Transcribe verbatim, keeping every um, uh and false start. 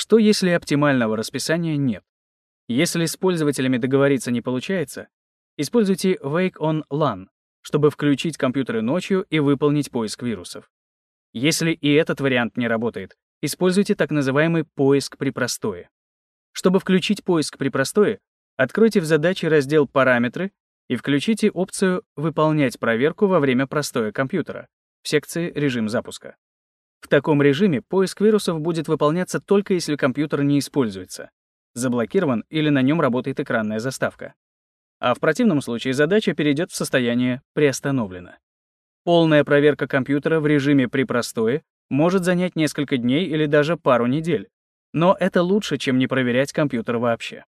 Что если оптимального расписания нет? Если с пользователями договориться не получается, используйте Wake on LAN, чтобы включить компьютеры ночью и выполнить поиск вирусов. Если и этот вариант не работает, используйте так называемый поиск при простое. Чтобы включить поиск при простое, откройте в задаче раздел «Параметры» и включите опцию «Выполнять проверку во время простоя компьютера» в секции «Режим запуска». В таком режиме поиск вирусов будет выполняться только если компьютер не используется, заблокирован или на нем работает экранная заставка. А в противном случае задача перейдет в состояние «приостановлено». Полная проверка компьютера в режиме при простое может занять несколько дней или даже пару недель, но это лучше, чем не проверять компьютер вообще.